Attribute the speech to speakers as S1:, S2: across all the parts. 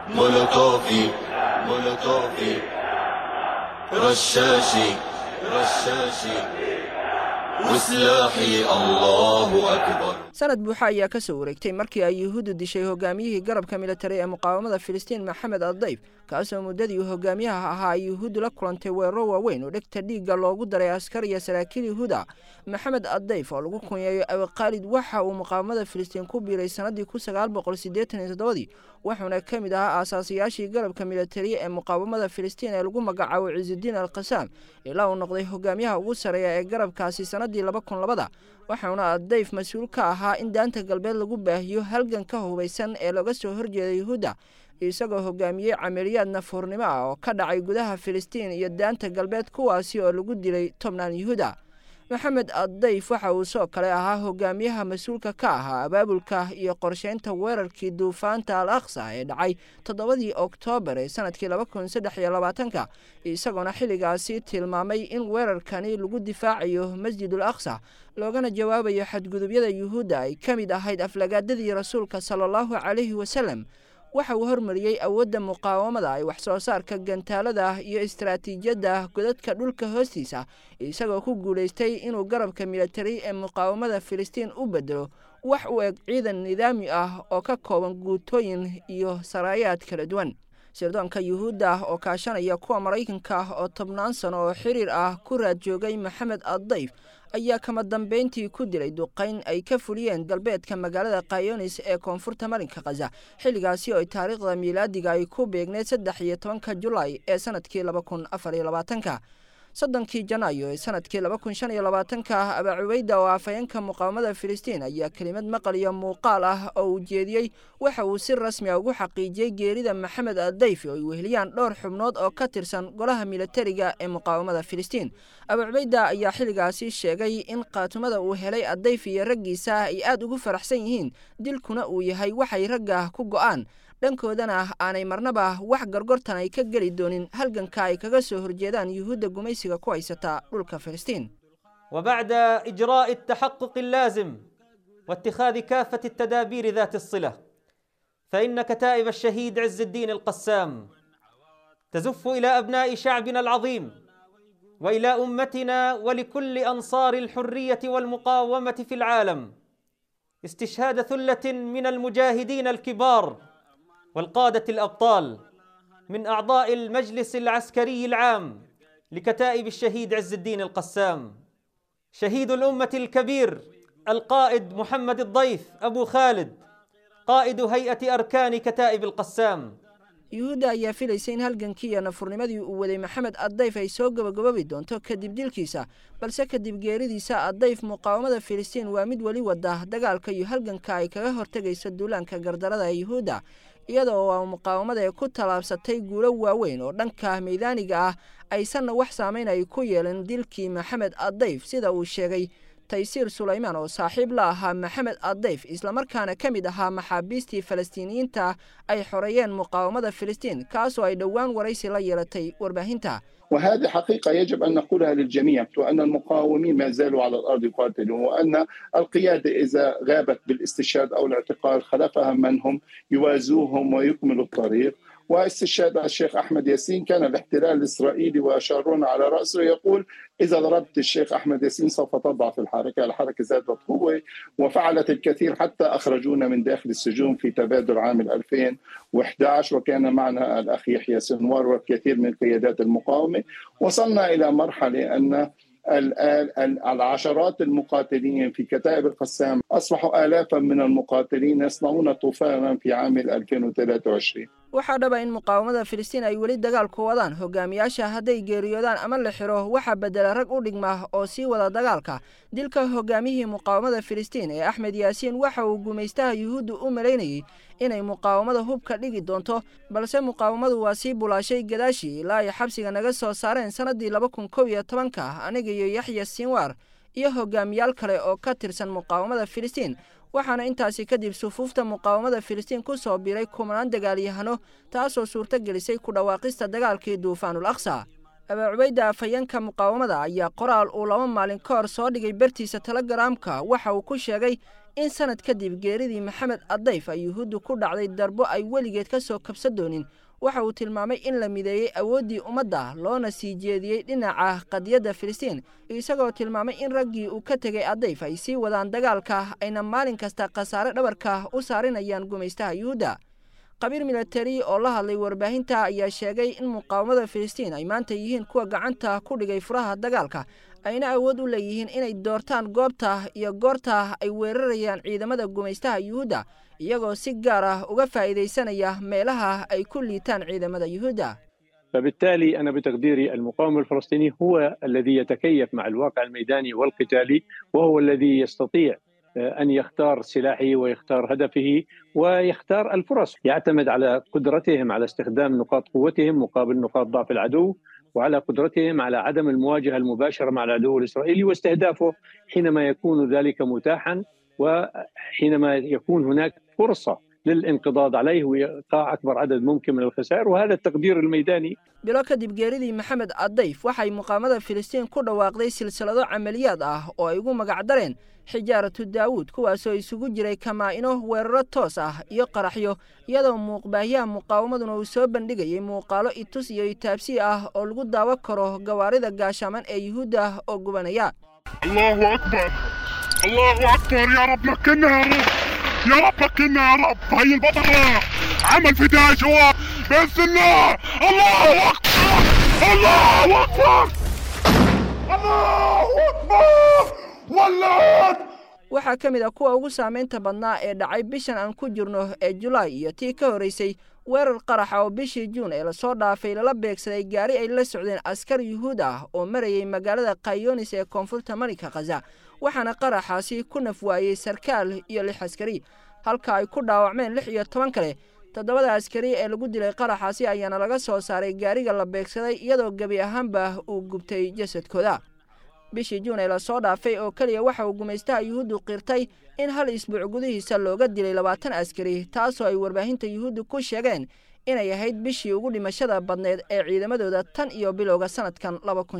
S1: مولوتوفي رشاشي وسلاحي الله أكبر.
S2: sanad buuxa ayaa ka soo wareegtay markii ay yuhuuddu dishay hogaamiyihii garabka militari ee muqaawamada Filistiin Maxamed Adayf kaasoo muddadii hogaamiyaha ahaa ay yuhuuddu la kulantay weeraro waaweyn oo dhegta dhiigga loogu daray askar iyo saraakiil yuhuuda. Maxamed Adayf oo lagu kunyeeyo Abu Khalid waxa uu muqaawamada Filistiin ku biiray sanadii 1987 wuxuuna ka mid ahaa aasaasiyaashii garabka militari ee muqaawamada Filistiin ee lagu magacaabo Ciizuddin al-Qassam ilaa uu noqday hogaamiyaha ugu sareeya ee garabkaasi sanadii 2002 waxaana Adayf mas'uul ka ahaa in daanta galbeed lagu baahiyo halganka hubeysan ee laga soo horjeeday yuhuuda isagoo hogaamiyay camaliyad nafurnimo ah oo ka dhacay gudaha Filistiin iyo daanta galbeed kuwaasi oo lagu dilay 10 yuhuuda. Maxamed Adayf waxa uu soo kale ahaa hogaamiyaha mas'uulka ka ahaa abaabulka iyo qorsheynta weerarkii duufaanta al-Aqsa ee dhacay 7 Oktoobar ee sanadkii 2023 isagoona xilligaasi tilmaamay in weerarkani lagu difaacayo Masjidul Aqsa loogana jawaabayo xadgudubyada yuhuuda ay ka mid ahayd aflagaadadii rasuulka sallallahu alayhi wasallam. waxa uu hormariyay awoodda muqaawamada ay wax soo saarka gantaalada iyo istiraatiijiyadda godadka dhulka hoostiisa isagoo ku guuleystay inuu garabka militari ee muqaawamada Filistiin u bedelo wax u eg ciidan nidaami ah oo ka kooban guutooyin iyo saraayaad kala duwan. sirdoonka yuhuuda oo kaashanaya kuwa Mareykanka oo 10 sano oo xiriir ah ku raad joogay Maxamed Adayf ayaa kama dambeyntii ku dilay duqeyn ay ka fuliyeen galbeedka magaalada Qayonis ee koonfurta marinka Gaza xilligaasi oo taariikhda miilaadiga ay ku beegneed 13 July ee sanadkii 2024 صدنكي جنايو سنة كيلا بكون شان يلاباتنك أبا عبيدة وعفينك مقاومة فلسطين أي كلمة مقالية مقالة أو جيديي وحاو سر رسمي أو حقيقي جيريدا محمد الديفي ويهليان دور حمنود أو كترسان قولها ميلتاريغا مقاومة فلسطين أبا عبيدة أي حلقاسي الشيغي إن قاتمة وهلي الديفي يرقيسا أي آد ugu faraxsan yihiin dilkuna uu yahay waxay ragga ku go'aan dhankoodana aanay marnaba wax gargortan ay ka gali doonin halganka ay kaga soo horjeedaan yuhuudda gumaysiga ku haysata dhulka Filistiin.
S3: وبعد إجراء التحقق اللازم واتخاذ كافة التدابير ذات الصلة فإن كتائب الشهيد عز الدين القسام تزف إلى أبناء شعبنا العظيم وإلى أمتنا ولكل أنصار الحرية والمقاومة في العالم استشهاد ثلة من المجاهدين الكبار والقادة الأبطال من أعضاء المجلس العسكري العام لكتائب الشهيد عز الدين القسام شهيد الأمة الكبير القائد محمد الضيف أبو خالد قائد هيئة أركان كتائب القسام.
S2: yuhuuda ayaa filaysay in halgankiiya nafurnimadii uu waday Maxamed Adayf ay soo gabagabi doonto kadib dilkiisa balse kadib geeridiisa Adayf muqaawamada Filistiin waa mid wali wada dagaalka iyo halganka ay kaga hortagayso duulaanka gardarada yuhuuda iyadoo waa muqaawamada ku talaabsatay guulo waaweyn oo dhanka meedaaniga ah aysan wax saameyn ay ku yeelan dilkii Maxamed Adayf sida uu sheegay تيسير سليمان oo saaxiib la ahaa Maxamed Adayf isla markaana kamid ahaa maxaabiistii Falastiiniyiinta ay xoreeyeen muqaawamada Filistiin kaasoo ay dhawaan waraysi la yeelatay warbaahinta.
S4: وهذه حقيقة يجب أن نقولها للجميع وأن المقاومين ما زالوا على الأرض يقاتلون وأن القيادة إذا غابت بالاستشهاد أو الاعتقال خلفها من هم يوازوهم ويكملوا الطريق. واستشهاد الشيخ أحمد ياسين كان الاحتلال الإسرائيلي وشارون على رأسه يقول إذا ضربت الشيخ أحمد ياسين سوف تضعف الحركة زادت قوة وفعلت الكثير حتى أخرجونا من داخل السجون في تبادل عام 2011 وكان معنا الأخ يحيى سنوار والكثير من قيادات المقاومة. وصلنا إلى مرحلة أن العشرات المقاتلين في كتائب القسام أصبحوا آلافا من المقاتلين يصنعون طوفانا في عام 2023.
S2: waxaa dhaba in muqaawamada Filistiin ay wali dagaal ku wadaan hogaamiyaasha haday geeriyoodaan ama la xiro waxa bedela rag u dhigma oo sii wada dagaalka dilka hogaamiyihii muqaawamada Filistiin ee Ahmed Yaasiin waxa uu gumaystaha yuhuuddu u maleynayay inay muqaawamada hubka dhigi doonto balse muqaawamadu waa sii bulaashay gadaashi ilaa ay xabsiga naga soo saareen sanadii 2011 aniga iyo Yaxya Sinwar iyo hogaamiyaal kale oo ka tirsan muqaawamada Filistiin waxaana intaasi kadib sufuufta muqaawamada Filistiin ku soo biiray kumanaan dagaalyahano taasoo suurta gelisay ku dhawaaqista dagaalkii duufaanul Aqsa. Abu Ubayda afayeenka muqaawamada ayaa qoraal uu 2 maalin ka hor soo dhigay bartiisa Telegramka waxa uu ku sheegay in sanad kadib geeridii maxamed addayf ay yuhuuddu ku dhacday darbo ay weligeed ka soo kabsan doonin waxa uu tilmaamay in la mideeyey awooddii ummadda loona sii jeediyey dhinaca qadiyadda filistiin isagoo tilmaamay in raggii uu ka tegay addayf ay sii wadaan dagaalka ayna maalin kasta khasaare dhabarka u saarinayaan gumaystaha yuhuudda qabiir milatari oo la hadlay warbaahinta ayaa sheegay in muqaawamada filistiin ay maanta yihiin kuwa gacanta ku dhigay furaha dagaalka ayna awood u leeyihiin inay doortaan goobta iyo goorta ay weerarayaan ciidamada gumaystaha yuhuudda iyagoo si gaar ah uga faa'iidaysanaya meelaha ay ku liitaan ciidamada yuhuudda.
S5: فبالتالي أنا بتقديري المقاوم الفلسطيني هو الذي يتكيف مع الواقع الميداني والقتالي وهو الذي يستطيع أن يختار سلاحه ويختار هدفه ويختار الفرص يعتمد على قدرتهم على استخدام نقاط قوتهم مقابل نقاط ضعف العدو وعلى قدرتهم على عدم المواجهة المباشرة مع العدو الإسرائيلي واستهدافه حينما يكون ذلك متاحا وحينما يكون هناك فرصة للانقضاض عليه وإيقاع أكبر عدد ممكن من الخسائر وهذا التقدير الميداني.
S2: bilo kadib geeridii maxamed addayf waxay muqaamada filistiin ku dhawaaqday silsilado camaliyaad ah oo ay ugu magacdareen xijaaratu daawuud kuwaasoo isugu jiray kamaa-ino weeraro toos ah iyo qaraxyo iyadoo muuqbaahiyaha muqaawamaduna uu soo bandhigayay muuqaalo itus iyo itaabsi ah oo lagu daawo karo gawaarida gaashaaman ee yuhuudda oo gubanaya.
S6: allahu akbar ya rab makkana يا رب مكنا يا رب هي البطلة عمل فداء جواب بإذن الله. الله أكبر الله أكبر الله أكبر ولعت.
S2: waxaa ka mid ah kuwa ugu saameynta badnaa ee dhacay bishan aan ku jirno ee Julaay iyo tii ka horeysay weerar qarax oo bishii Juun ee la soo dhaafay lala beegsaday gaari ay la socdeen askar yuhuud ah oo marayay magaalada Qayonis ee koonfurta marinka Gaza waxaana qaraxaasi ku naf waayay sarkaal iyo 6 askari halka ay ku dhaawacmeen 16 kale todobada askari ee lagu dilay qaraxaasi ayaana laga soo saaray gaariga la beegsaday iyadoo gabi ahaanba uu gubtay jasadkooda. bishii Juun ee la soo dhaafay oo kaliya waxa uu gumaystaha yuhuuddu qirtay in hal isbuuc gudihiisa looga dilay 20 askari taasoo ay warbaahinta yuhuuddu ku sheegeen inay ahayd bishii ugu dhimashada badneed ee ciidamadooda tan iyo bilowga sanadkan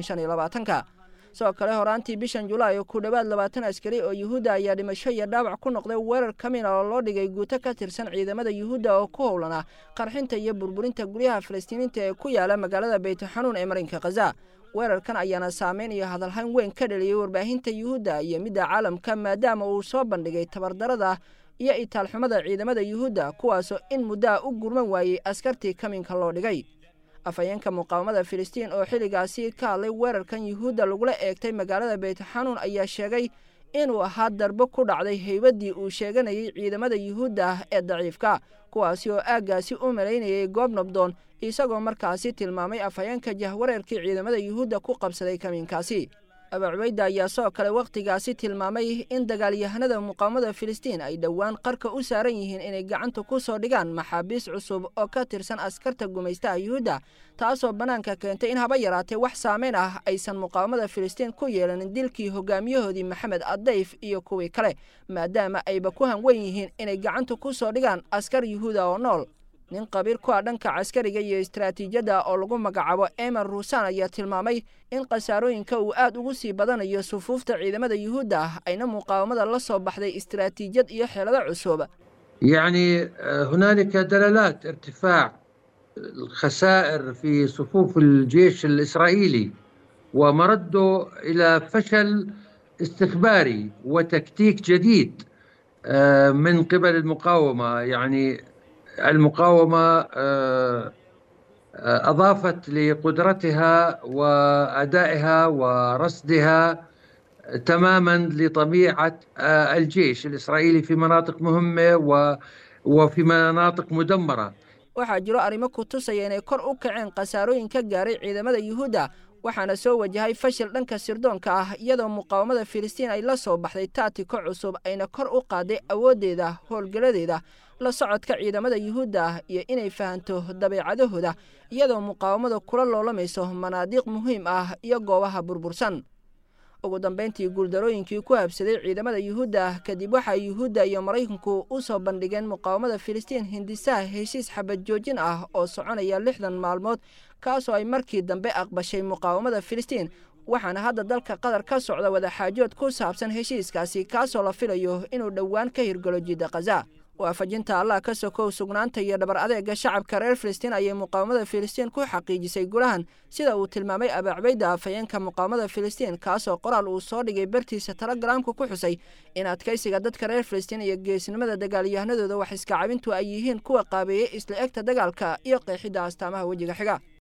S2: 2025. soo kale horaantii bishan Julaay ku dhawaad 20 askari oo yuhuudda ayaa dhimasho iyo dhaawac ku noqday weerar kamin oo loo dhigay guuto ka tirsan ciidamada yuhuudda oo ku howlana qarxinta iyo burburinta guryaha Falastiiniinta ee ku yaala magaalada Beit Xanuun ee marinka Gaza. weerarkan ayaana saameyn iyo hadalhayn weyn ka dhaliyay warbaahinta yuhuudda iyo midda caalamka maadaama uu soo bandhigay tabardarada iyo itaalxumada ciidamada yuhuudda kuwaasoo in muddo u gurman waayay askartii kaminka loo dhigay. afayeenka muqaawamada filistiin oo xilligaasi ka hadlay weerarkan yuhuudda lagula eegtay magaalada Beit Xanuun ayaa sheegay inuu ahaa darbo ku dhacday heybadii uu sheeganayay ciidamada yuhuudda ee daciifka kuwaasi oo aaggaasi u malaynayay goob nabdoon isagoo markaasi tilmaamay afayeenka jahwareerkii ciidamada yuhuudda ku qabsaday kaminkaasi. Abu Cubayda ayaa soo kale waqtigaasi tilmaamay in dagaalyahanada muqaawamada filistiin ay dhowaan qarka u saaran yihiin inay gacanta ku soo dhigaan maxaabiis cusub oo ka tirsan askarta gumaystaha yuhuudda taasoo banaanka keentay in haba yaraatee wax saameyn ah aysan muqaawamada filistiin ku yeelanin dilkii hogaamiyahoodii maxamed addayf iyo kuwii kale maadaama ayba ku hanweyn yihiin inay gacanta ku soo dhigaan askar yuhuuda oo nool. nin qabiir ku ah dhanka caskariga iyo istiraatiijiyadda oo lagu magacaabo Eman Rusan ayaa tilmaamay in qasaarooyinka uu aad ugu sii badanayo sufuufta ciidamada yuhuudda ayna muqaawamada la soo baxday istiraatiijiyad iyo xeelado cusub.
S7: يعني هنالك دلالات ارتفاع الخسائر في صفوف الجيش الإسرائيلي ومرده إلى فشل استخباري وتكتيك جديد من قبل المقاومة. يعني المقاومة أضافت لقدرتها وأدائها ورصدها تماما لطبيعة الجيش الإسرائيلي في مناطق مهمة وفي مناطق مدمرة.
S2: waxaa jiro arrimo ku tusaya inay kor u kaceen qasaarooyin ka gaaray ciidamada yuhuudda waxaana soo wajahay fashil dhanka sirdoonka ah iyadoo muqaawamada filistiin ay la soo baxday taatiko cusub ayna kor u qaaday awoodeeda howlgaladeeda la socodka ciidamada yuhuudda iyo inay fahanto dabeecadahooda iyadoo muqaawamada kula loolamayso manaadiiq muhiim ah iyo goobaha burbursan. ugu dambeyntii guuldarooyinkii ku habsaday ciidamada yuhuudda kadib waxa yuhuudda iyo Mareykanku u soo bandhigeen muqaawamada filistiin hindisaha heshiis xabad joojin ah oo soconaya 60 maalmood kaasoo ay markii dambe aqbashay muqaawamada filistiin waxaana hadda dalka qatar ka socda wadaxaajood ku saabsan heshiiskaasi kaasoo la filayo inuu dhowaan ka hirgalo jidda Gaza. waafajinta Allah ka sokow sugnaanta iyo dhabar adeega shacabka reer Filistiin ayay muqaawamada Filistiin ku xaqiijisay gulahan sida uu tilmaamay Abu Cubayda afayeenka muqaawamada Filistiin kaasoo qoraal uu soo dhigay bartiisa Telegramka ku xusay in adkaysiga dadka reer Filistiin iyo geesinimada dagaalyahanadooda wax iska cabintu ay yihiin kuwa qaabeeyay isla egta dagaalka iyo qeexida astaamaha wajiga xiga.